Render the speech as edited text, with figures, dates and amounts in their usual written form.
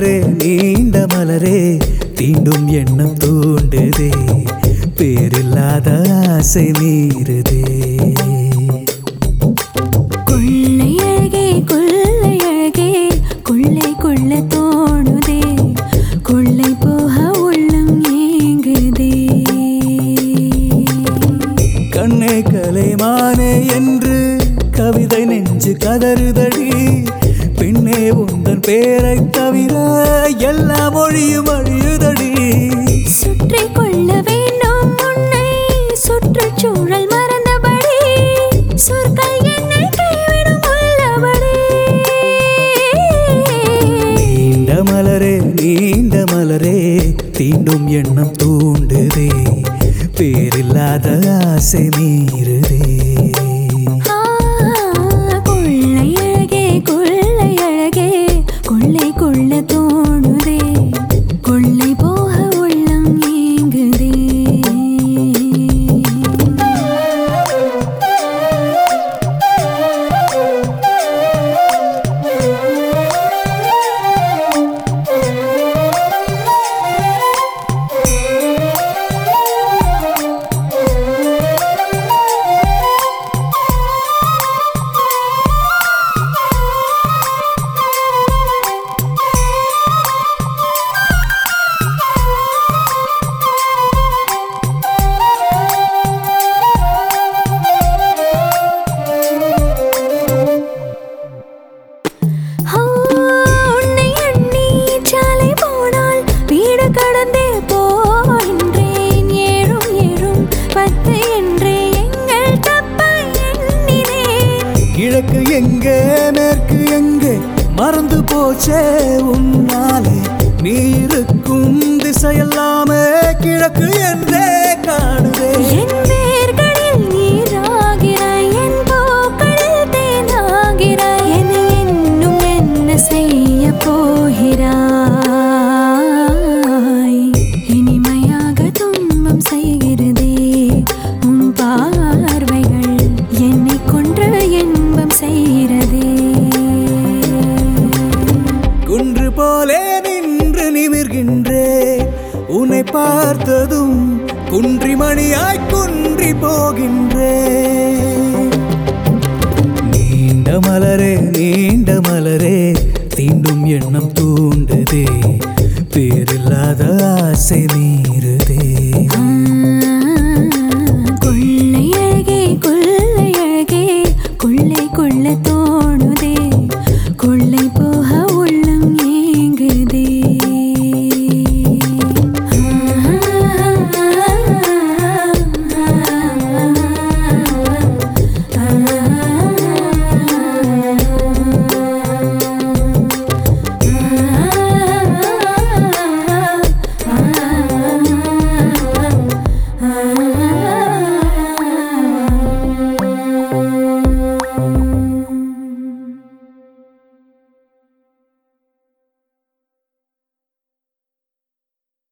மலரே நீண்ட மலரே தீண்டும் எண்ணம் தூண்டுதே பேரில்லாத ஆசை மீறுதே கொள்ளை அழகே கொள்ளை அழகே கொள்ளை கொள்ள தோணுதே கொள்ளை போக உள்ளம் ஏங்குதே கண்ணே கலைமானே என்று கவிதை நெஞ்சு கதறுதடி பெண்ணே உந்தன் பேரை தவிர எல்லா மொழியும் அழியுதடி சுற்றி கொள்ள வேண்டும் உன்னை சுற்றுச்சூழல் மறந்தபடி சொற்கள் என்னை கைவிடும் உள்ளபடி நீண்ட மலரே தீண்டும் எண்ணம் தூண்டுதே பேரில்லாத ஆசை மீறுதே கொள்ளை அழகே கொள்ளை அழகே கொள்ளை கொள்ள தோணுதே கொள்ளை போக உள்ளம் ஏங்குதே கிழக்கு எங்கே மேற்கு எங்கே மறந்து போச்சே உன்னாலே நீ இருக்கும் திசையெல்லாமே கிழக்கு என்றே காணுதே என் வேர்களில் நீராகிறாய் என் பூக்களில் தேனாகிறாய் என்னை இன்னும் என்ன செய்ய போகிறாய் இனிமையாக துன்பம் செய்கிறதே உன் பார்வைகள் என்னை கொன்று இன்பம் செய்கிறதே குன்று போலே நின்று நிமிர்கின்றே உன்னை பார்த்ததும் குன்றி மணியாய் குன்றி போகின்றே நீண்ட மலரே தீண்டும் எண்ணம் தூண்டுதே பேரில்லாத ஆசை நீர்